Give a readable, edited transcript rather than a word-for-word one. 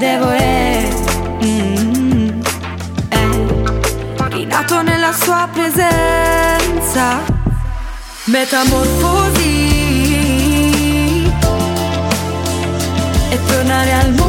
vedevo rinato nella sua presenza, metamorfosi e tornare al mondo